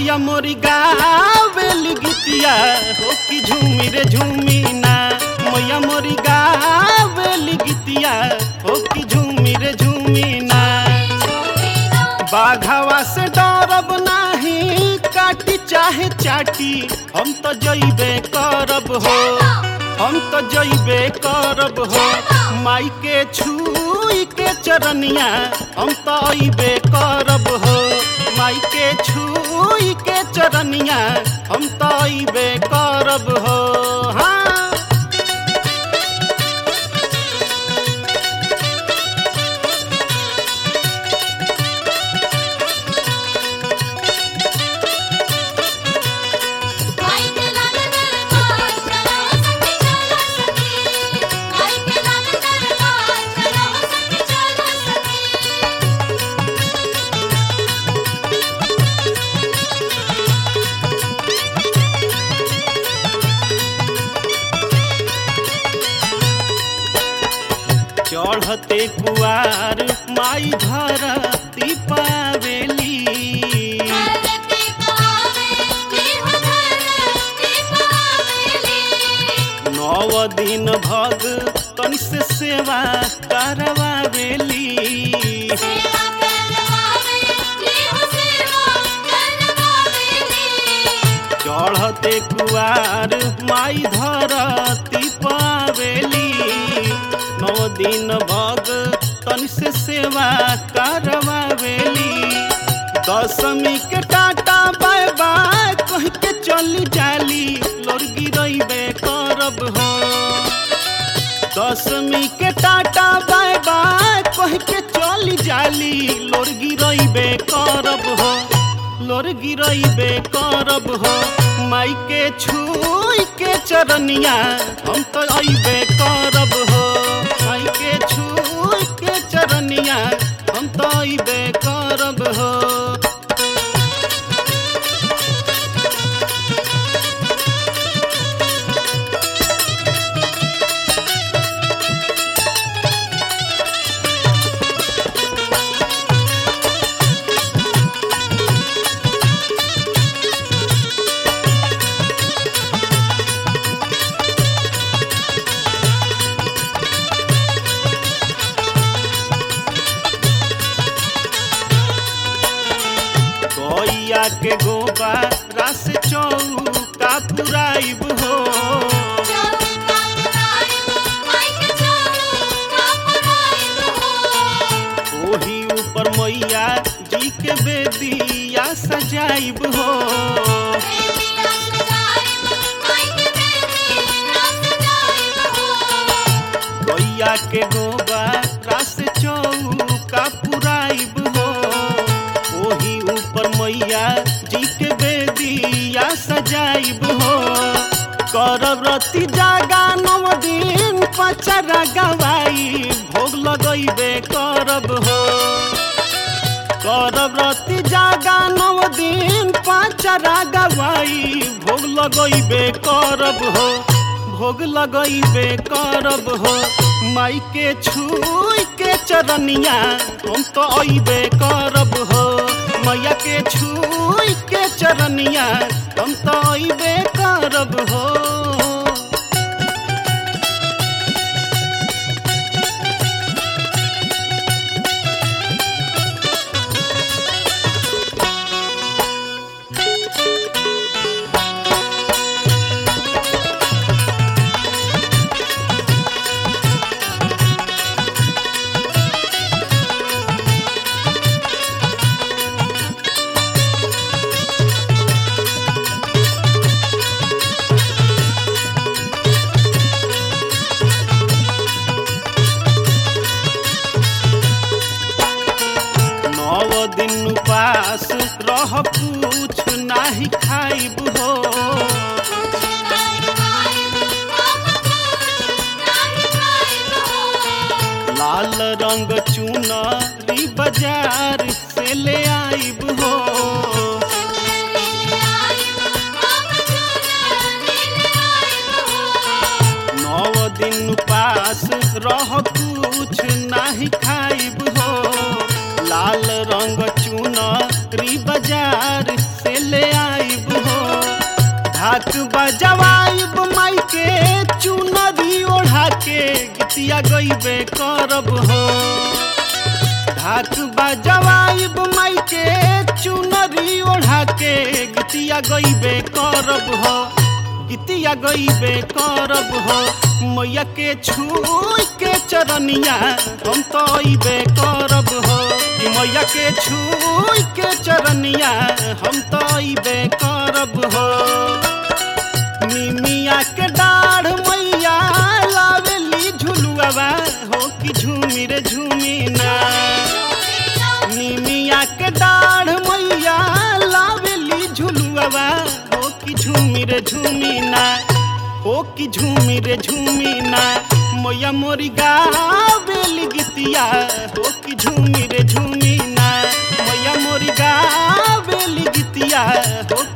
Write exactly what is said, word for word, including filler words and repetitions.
मैया मोरी गावेली गीतिया हो कि झूमी रे झूमी ना। मैया मोरी गावेली गीतिया हो कि झूमी रे झूमी ना। बाघवा से डरब नाही काटी चाहे चाटी हम तो जइबे करब हो। हम तो जइबे करब हो माई के छुई के चरनिया हम तो अइबे करब हो। माई के छुई के चरनिया हम तो अइबे करब हो। हाँ चढ़ते कुआर माई धरती पावेली। नौ दिन भग तन से सेवा करवावेली। चढ़ते कुआर माई धरती पावेली। नौ दिन भग तन से सेवा करवावेली। दशमी के टाटा बाय बाय कह के चली जाली लोर गिरइबे करब हो। दशमी के टाटा बाय बाय कह के चली जाली लोर गिरइबे करब हो। लोर गिरइबे करब हो माई के छुई के चरनिया हम तो अइबे करब हो। माई के छुई के चरनिया हम तो अइबे करब हो। गैया के गोबरा से चौका पुराइब हो। ओही ऊपर मैया जी के बेदिया सजाइब हो। गैया के गोबरा से चौका पुराइब हो। ओही ऊपर मैया जी के बेदिया सजाइब हो। करब रति जागा नौ दिन पचरा गवाई भोग लगइबे करब हो। करब रति जागा नौ दिन पचरा गवाई भोग लगइबे करब हो। भोग लगइबे करब हो माई के छुई के चरनिया हम तो अइबे करब हो। मैया के छुई के चरनिया हम तो अइबे करब हो। नौ दिन उपास रह कुछ नाही खाइब हो। लाल रंग चुनरी बाजार से ले आइब हो। नौ दिन उपास रह कुछ नाही खाइब हो। लाल रंग चुनरी बाजार से ले बजवाइब माई के चुनरी ओढ़ा के गीतिया गईबे करब हो। ढाक बजवाइब माई के चुनरी ओढ़ा के गीतिया गईबे करब हो, गीतिया गईबे करब हो। मैया के छुई के चरनिया हम तो अइबे करब हो, कि मैया के छुई के चरनिया हम तो अइबे करब हो। निमिया के डाढ़ मैया लावेली झुलुआवा हो, कि झूमी रे झूमी ना। निमिया के डाढ़ मैया लावेली झुलुआवा हो, कि झूमी रे झूमी ना, हो कि झूमी रे झूमी ना। मैया मोरी गावेली गीतिया हो, कि झूमी रे झूमी ना। मैया मोरी गावेली गीतिया हो,